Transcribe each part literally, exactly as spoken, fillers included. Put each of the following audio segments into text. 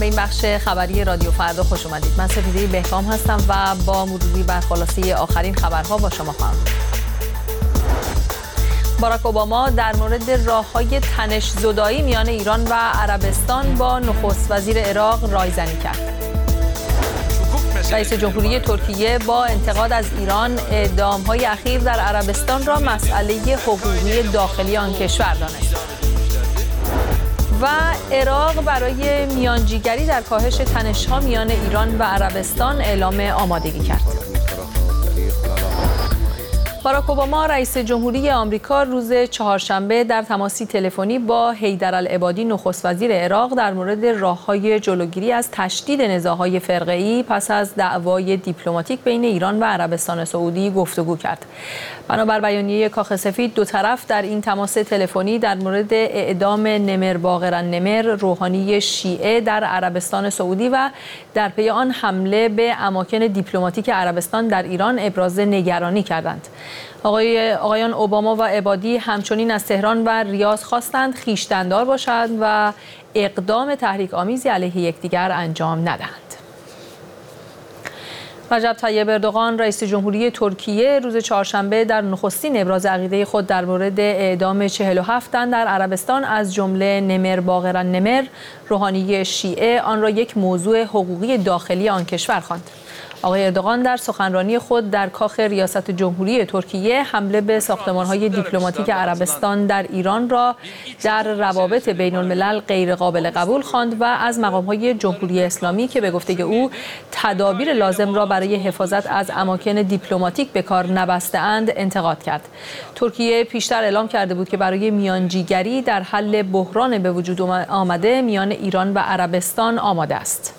به این بخش خبری رادیو فردا خوش اومدید. من سپیده بهکام هستم و با مروری بر خلاصه آخرین خبرها با شما خواهم بود. باراک اوباما در مورد راه‌های تنش زدایی میان ایران و عربستان با نخست وزیر عراق رایزنی کرد. رئیس جمهوری ترکیه با انتقاد از ایران اعدام‌های اخیر در عربستان را مسئله حقوقی داخلی آن کشور دانست. و عراق برای میانجیگری در کاهش تنش‌ها میان ایران و عربستان اعلام آمادگی کرد. باراک اوباما رئیس جمهوری آمریکا روز چهارشنبه در تماسی تلفنی با حیدرالعبادی نخست وزیر عراق در مورد راه‌های جلوگیری از تشدید نزاع‌های فرقه‌ای پس از دعوای دیپلماتیک بین ایران و عربستان سعودی گفتگو کرد. بنابر بیانیه کاخ سفید، دو طرف در این تماس تلفنی در مورد اعدام نمر باقرن نمر، روحانی شیعه در عربستان سعودی و در پی آن حمله به اماکن دیپلماتیک عربستان در ایران ابراز نگرانی کردند. آقای آقایان اوباما و عبادی همچنین از تهران و ریاض خواستند خویشتن‌دار باشند و اقدام تحریک آمیزی علیه یکدیگر انجام ندهند. رجب طیب اردوغان رئیس جمهوری ترکیه روز چهارشنبه در نخستین ابراز عقیده خود در مورد اعدام چهل و هفت تن در عربستان از جمله نمر باقرن نمر، روحانی شیعه، آن را یک موضوع حقوقی داخلی آن کشور خواند. آقای اردوغان در سخنرانی خود در کاخ ریاست جمهوری ترکیه حمله به ساختمان‌های دیپلماتیک عربستان در ایران را در روابط بین الملل غیر قابل قبول خواند و از مقام‌های جمهوری اسلامی که به گفته او تدابیر لازم را برای حفاظت از اماکن دیپلماتیک به کار نبسته‌اند انتقاد کرد. ترکیه پیشتر اعلام کرده بود که برای میانجیگری در حل بحران به وجود آمده میان ایران و عربستان آماده است.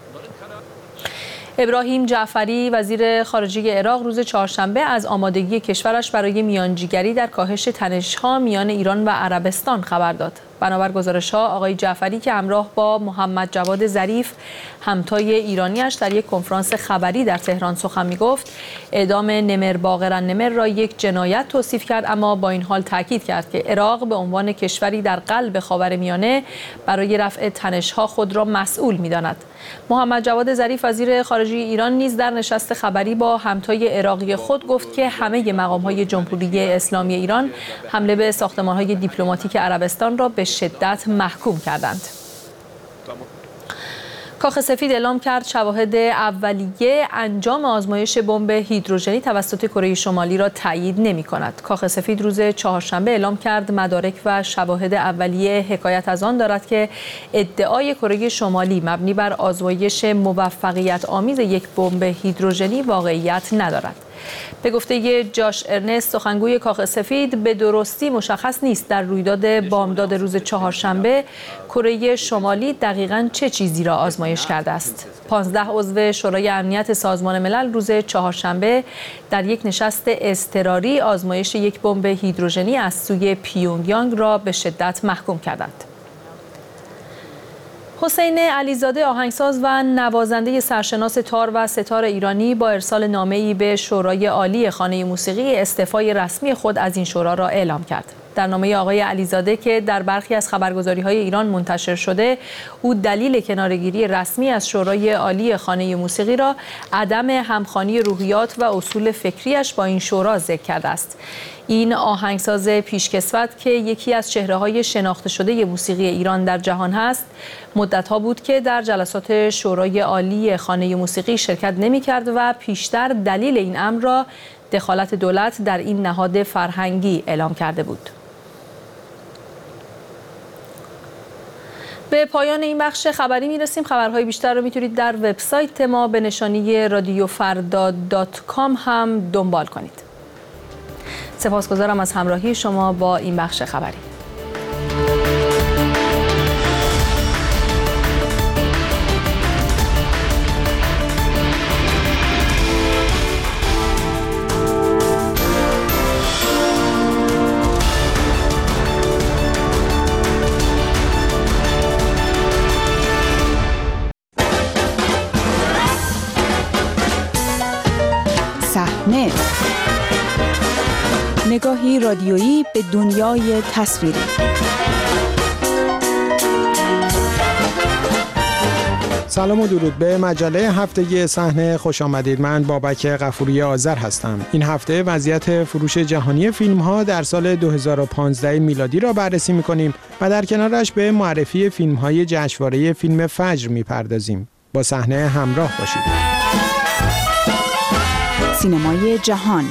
ابراهیم جعفری وزیر خارجه عراق روز چهارشنبه از آمادگی کشورش برای میانجیگری در کاهش تنش‌ها میان ایران و عربستان خبر داد. بنابر گزارش‌ها آقای جعفری که همراه با محمد جواد ظریف همتای ایرانیش در یک کنفرانس خبری در تهران سخن می‌گفت، اعدام نمر باقرن نمر را یک جنایت توصیف کرد، اما با این حال تاکید کرد که عراق به عنوان کشوری در قلب خاورمیانه برای رفع تنش‌ها خود را مسئول می‌داند. محمد جواد ظریف وزیر خارجه ایران نیز در نشست خبری با همتای عراقی خود گفت که همه مقام‌های جمهوری اسلامی ایران حمله به ساختمان‌های دیپلماتیک عربستان را به شدت محکوم کردند. کاخ سفید اعلام کرد شواهد اولیه انجام آزمایش بمب هیدروژنی توسط کره شمالی را تایید نمی‌کند. کاخ سفید روز چهارشنبه اعلام کرد مدارک و شواهد اولیه حکایت از آن دارد که ادعای کره شمالی مبنی بر آزمایش موفقیت آمیز یک بمب هیدروژنی واقعیت ندارد. به گفته جاش ارنست سخنگوی کاخ سفید، به درستی مشخص نیست در رویداد بامداد روز چهارشنبه کره شمالی دقیقاً چه چیزی را آزمایش کرده است. پانزده عضو شورای امنیت سازمان ملل روز چهارشنبه در یک نشست اضطراری آزمایش یک بمب هیدروژنی از سوی پیونگیانگ را به شدت محکوم کردند. حسین علیزاده آهنگساز و نوازنده سرشناس تار و ستار ایرانی با ارسال نامه‌ای به شورای عالی خانه موسیقی استعفای رسمی خود از این شورا را اعلام کرد. در نامه آقای علیزاده که در برخی از خبرگزاری‌های ایران منتشر شده، او دلیل کناره‌گیری رسمی از شورای عالی خانه موسیقی را عدم همخوانی روحیات و اصول فکریش با این شورا ذکر کرده است. این آهنگساز پیشکسوت که یکی از چهره‌های شناخته شده موسیقی ایران در جهان هست، مدت‌ها بود که در جلسات شورای عالی خانه موسیقی شرکت نمی‌کرد و پیشتر دلیل این امر را دخالت دولت در این نهاد فرهنگی اعلام کرده بود. به پایان این بخش خبری میرسیم. خبرهای بیشتر رو میتونید در وبسایت ما به نشانی رادیو فردا دات کام هم دنبال کنید. سپاسگزارم از همراهی شما با این بخش خبری. صحنه، نگاهی رادیویی به دنیای تصویری. سلام و درود به مجله هفتگی صحنه خوش آمدید. من بابک غفوری آذر هستم. این هفته وضعیت فروش جهانی فیلم ها در سال دو هزار و پانزده میلادی را بررسی می‌کنیم و در کنارش به معرفی فیلم های جشنواره فیلم فجر می‌پردازیم. با صحنه همراه باشید. سینمای جهان.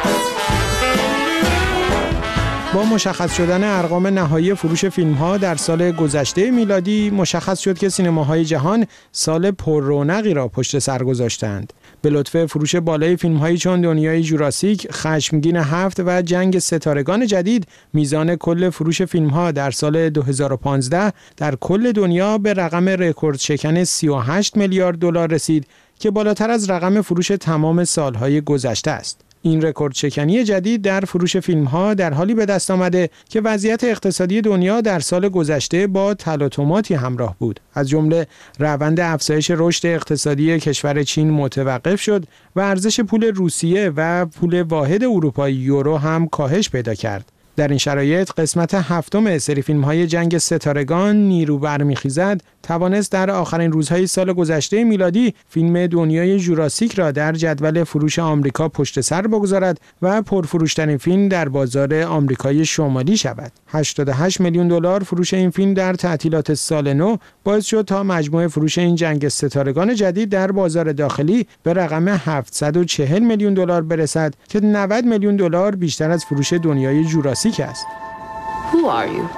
با مشخص شدن ارقام نهایی فروش فیلم‌ها در سال گذشته میلادی مشخص شد که سینماهای جهان سال پر رونقی را پشت سر گذاشتند. به لطف فروش بالای فیلم‌هایی چون دنیای جوراسیک، خشمگین هفت و جنگ ستارگان جدید، میزان کل فروش فیلم‌ها در سال دو هزار و پانزده در کل دنیا به رقم رکورد شکن سی و هشت میلیارد دلار رسید که بالاتر از رقم فروش تمام سال‌های گذشته است. این رکورد شکنی جدید در فروش فیلم‌ها در حالی به دست آمده که وضعیت اقتصادی دنیا در سال گذشته با تلاطماتی همراه بود. از جمله روند افزایش رشد اقتصادی کشور چین متوقف شد و ارزش پول روسیه و پول واحد اروپایی یورو هم کاهش پیدا کرد. در این شرایط قسمت هفتم سری فیلم‌های جنگ ستارگان نیرو برمیخیزد توانست در آخرین روزهای سال گذشته میلادی فیلم دنیای جوراسیک را در جدول فروش آمریکا پشت سر بگذارد و پرفروشترین فیلم در بازار آمریکای شمالی شود. هشتاد و هشت میلیون دلار فروش این فیلم در تعطیلات سال نو باعث شد تا مجموع فروش این جنگ ستارگان جدید در بازار داخلی به رقم هفتصد و چهل میلیون دلار برسد که نود میلیون دلار بیشتر از فروش دنیای جوراسیک است. Who are you?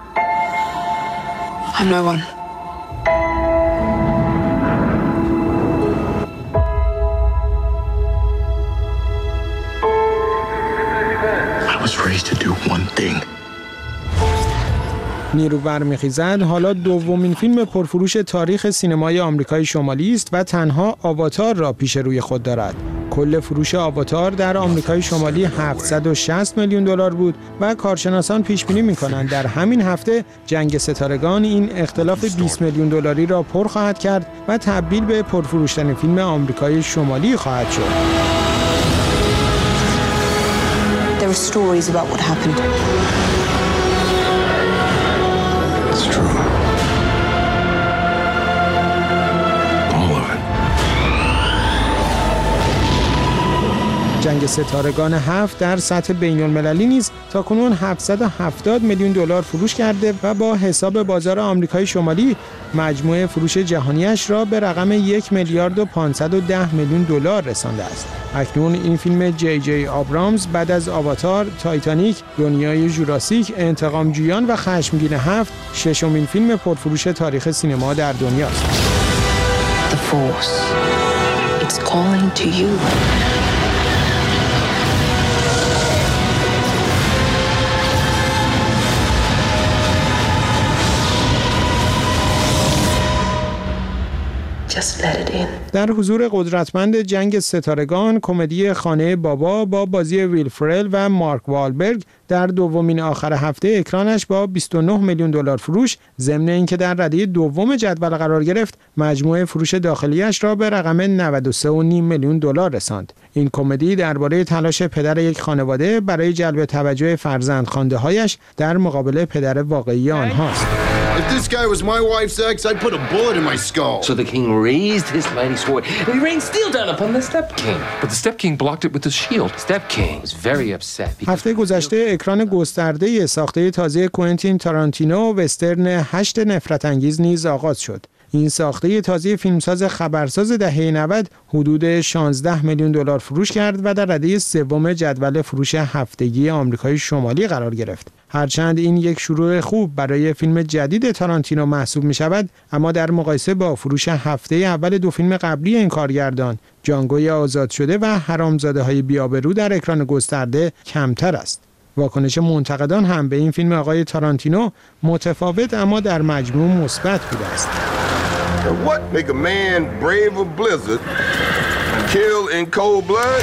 I'm no one. I was raised to do one thing. نیرو برمیخیزد حالا دومین فیلم پرفروش تاریخ سینمای آمریکای شمالی است و تنها آواتار را پیش روی خود دارد. کل فروش آواتار در آمریکای شمالی هفتصد و شصت میلیون دلار بود و کارشناسان پیش بینی می‌کنند در همین هفته جنگ ستارگان این اختلاف بیست میلیون دلاری را پر خواهد کرد و تبدیل به پرفروشترین فیلم آمریکای شمالی خواهد شد. There are stories about what happened. It's true. All of it. جنگ ستارگان هفت در سطح بین المللی نیز تاکنون هفتصد و هفتاد میلیون دلار فروش کرده و با حساب بازار آمریکای شمالی مجموع فروش جهانیش را به رقم یک میلیارد و پانصد و ده میلیون دلار رسانده است. اکنون این فیلم جی جی آبرامز بعد از آواتار، تایتانیک، دنیای جوراسیک، انتقام جویان و خشمگین هفت ششمین فیلم پرفروش تاریخ سینما در دنیاست. The Force. It's calling to you. Just let it in. در حضور قدرتمند جنگ ستارگان، کمدی خانه بابا با بازی ویل فرل و مارک والبرگ در دومین آخر هفته اکرانش با بیست و نه میلیون دلار فروش، ضمن اینکه در رده دوم جدول قرار گرفت، مجموع فروش داخلیش را به رقم نود و سه و نیم میلیون دلار رساند. این کمدی درباره تلاش پدر یک خانواده برای جلب توجه فرزندخوانده‌هایش در مقابل پدر واقعی آنهاست. If this guy was my wife's ex, I'd put a bullet in my skull. So the king raised his mighty sword, and he rained steel down upon the Step King. But the Step King blocked it with his shield. Step King was very upset. هفته گذشته اکران گسترده ساخته تازه کوئنتین تارانتینو وسترن هشت نفرت انگیز نیز آغاز شد. این ساخته تازه فیلمساز خبرساز دهه نود حدود شانزده میلیون دلار فروش کرد و در رده سوم جدول فروش هفتگی آمریکای شمالی قرار گرفت. هرچند این یک شروع خوب برای فیلم جدید تارانتینو محسوب می شود، اما در مقایسه با فروش هفته اول دو فیلم قبلی این کارگردان، جانگوی آزاد شده و حرامزاده های بی‌آبرو در اکران گسترده کمتر است. واکنش منتقدان هم به این فیلم آقای تارانتینو متفاوت اما در مجموع مثبت بوده است. What make a man brave a blizzard, kill in cold blood?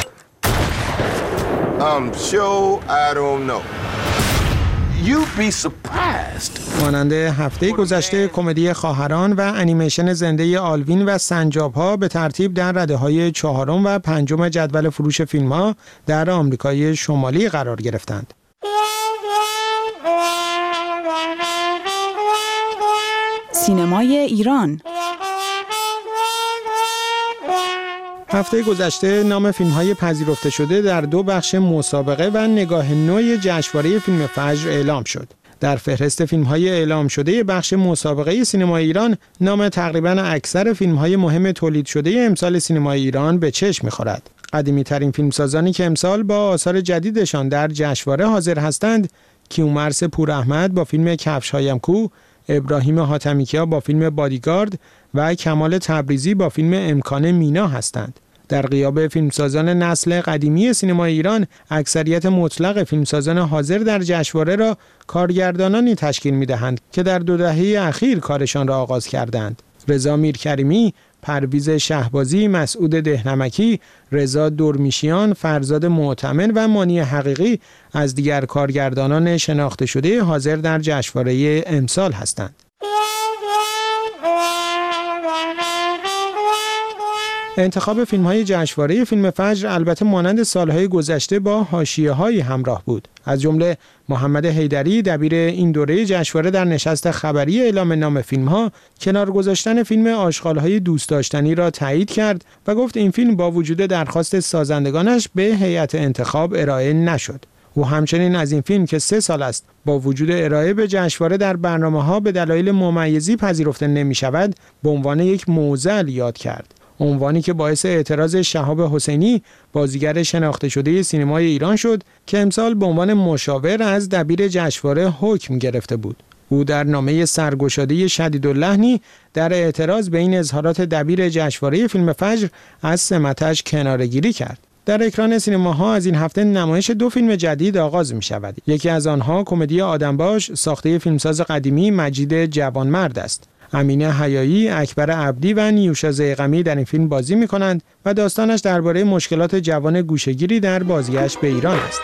I'm sure I don't know. You'd be surprised. مانند هفته گذشته کمدی خواهران و انیمیشن زنده آلوین و سنجاب‌ها به ترتیب در رده‌های چهارم و پنجم جدول فروش فیلم‌ها در آمریکای شمالی قرار گرفتند. سینمای ایران. هفته گذشته نام فیلم‌های پذیرفته شده در دو بخش مسابقه و نگاه نو جشنواره فیلم فجر اعلام شد. در فهرست فیلم‌های اعلام شده بخش مسابقه سینمای ایران نام تقریباً اکثر فیلم‌های مهم تولید شده امسال سینمای ایران به چشم می‌خورد. قدیمی‌ترین فیلمسازانی که امسال با آثار جدیدشان در جشنواره حاضر هستند، کیومرث پوراحمد با فیلم کفش‌هایم کو، ابراهیم حاتمیکیا با فیلم بادیگارد و کمال تبریزی با فیلم امکان مینا هستند. در غیاب فیلمسازان نسل قدیمی سینمای ایران، اکثریت مطلق فیلمسازان حاضر در جشنواره را کارگردانانی تشکیل می‌دهند که در دو دهه اخیر کارشان را آغاز کردند. رضا میرکریمی، پرویز شهبازی، مسعود دهنمکی، رضا درمیشیان، فرزاد معتمن و مانی حقیقی از دیگر کارگردانان شناخته شده حاضر در جشنواره امسال هستند. انتخاب فیلم‌های جشنواره فیلم فجر البته مانند سال‌های گذشته با حاشیه‌هایی همراه بود. از جمله محمد حیدری دبیر این دوره جشنواره در نشست خبری اعلام نام فیلم‌ها کنار گذاشتن فیلم آشغال‌های دوست داشتنی را تایید کرد و گفت این فیلم با وجود درخواست سازندگانش به هیئت انتخاب ارائه نشد. او همچنین از این فیلم که سه سال است با وجود ارائه به جشنواره در برنامه‌ها به دلایل ممیزی پذیرفته نمی‌شود، به عنوان یک معضل یاد کرد. عنوانی که باعث اعتراض شهاب حسینی، بازیگر شناخته شده سینمای ایران شد که امسال به عنوان مشاور از دبیر جشنواره حکم گرفته بود. او در نامه سرگشاده شدیداللحنی در اعتراض به این اظهارات دبیر جشنواره فیلم فجر از سمتش کناره‌گیری کرد. در اکران سینماها از این هفته نمایش دو فیلم جدید آغاز می شود. یکی از آنها کمدی آدمباش ساخته فیلمساز قدیمی مجید جوانمرد است. امینه حیایی، اکبر عبدی و نیوشا ضیغمی در این فیلم بازی می کنند و داستانش درباره مشکلات جوان گوشه‌گیری در بازگشت به ایران است.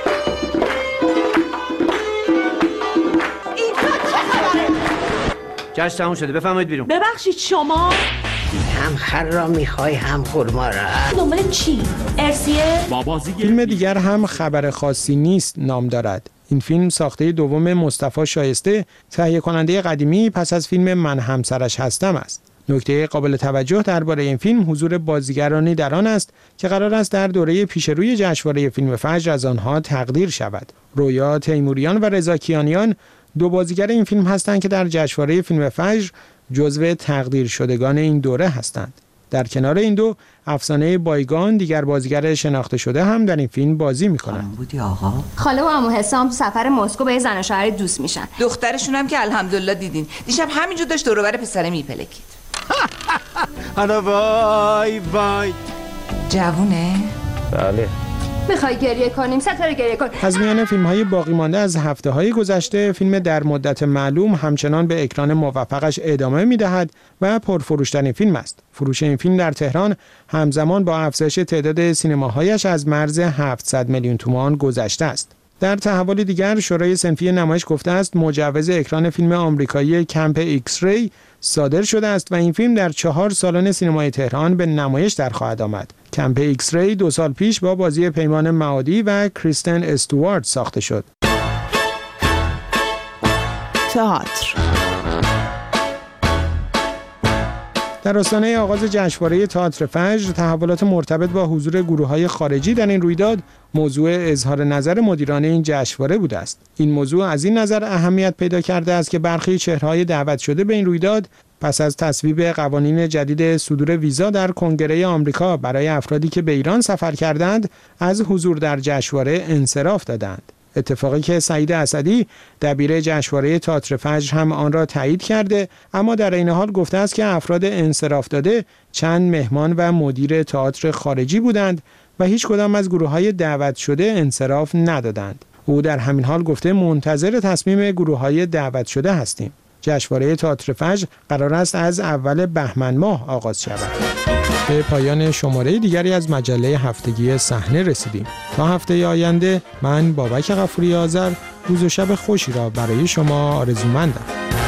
جشن تموم شده، بفرمایید بیرون. ببخشید شما هم خر را میخوای هم خرما را. دنبال چی؟ ارسیه؟ فیلم دیگر هم خبر خاصی نیست نام دارد. این فیلم ساخته دوم مصطفی شایسته، تهیه کننده قدیمی پس از فیلم من همسرش هستم است. نکته قابل توجه درباره این فیلم حضور بازیگرانی در آن است که قرار است در دوره پیشروی جشنواره فیلم فجر از آنها تقدیر شود. رویا تیموریان و رضا کیانیان دو بازیگر این فیلم هستند که در جشنواره فیلم فجر جزو تقدیر شدگان این دوره هستند. در کنار این دو، افسانه بایگان دیگر بازیگر شناخته شده هم در این فیلم بازی می‌کنند. بودی آقا؟ خاله و عمو حسام سفر مسکو به زن و شوهر دوست میشن. دخترشون هم که الحمدلله دیدین. دیشب همینجور داشت دور و بر پسره میپلکید. حالا وای وای. جوونه؟ بله. میخوای گریه کنیم؟ ستاره گریه کن. از میان فیلم‌های باقی مانده از هفته‌های گذشته، فیلم در مدت معلوم همچنان به اکران موفقش ادامه می‌دهد و پرفروش‌ترین فیلم است. فروش این فیلم در تهران همزمان با افزایش تعداد سینماهایش از مرز هفتصد میلیون تومان گذشته است. در تحول دیگر، شورای صنفی نمایش گفته است مجوز اکران فیلم آمریکایی کمپ ایکس ری صادر شده است و این فیلم در چهار سالن سینمای تهران به نمایش در خواهد آمد. کمپ ایکس ری دو سال پیش با بازی پیمان معادی و کریستن استوارت ساخته شد. تئاتر. در آستانه آغاز جشنواره تئاتر فجر، تحولات مرتبط با حضور گروه‌های خارجی در این رویداد موضوع اظهار نظر مدیران این جشنواره بوده است. این موضوع از این نظر اهمیت پیدا کرده است که برخی چهره‌های دعوت شده به این رویداد پس از تصویب قوانین جدید صدور ویزا در کنگره آمریکا برای افرادی که به ایران سفر کردند، از حضور در جشنواره انصراف دادند. اتفاقی که سعید اسدی دبیر جشنواره تئاتر فجر هم آن را تایید کرده، اما در این حال گفته است که افراد انصراف داده چند مهمان و مدیر تئاتر خارجی بودند و هیچ کدام از گروه‌های دعوت شده انصراف ندادند. او در همین حال گفته منتظر تصمیم گروه‌های دعوت شده هستیم. جشنواره تئاتر فجر قرار است از اول بهمن ماه آغاز شود. به پایان شماره دیگری از مجله هفتگی صحنه رسیدیم. تا هفته آینده من بابک غفوری آذر روز و شب خوشی را برای شما آرزومندم.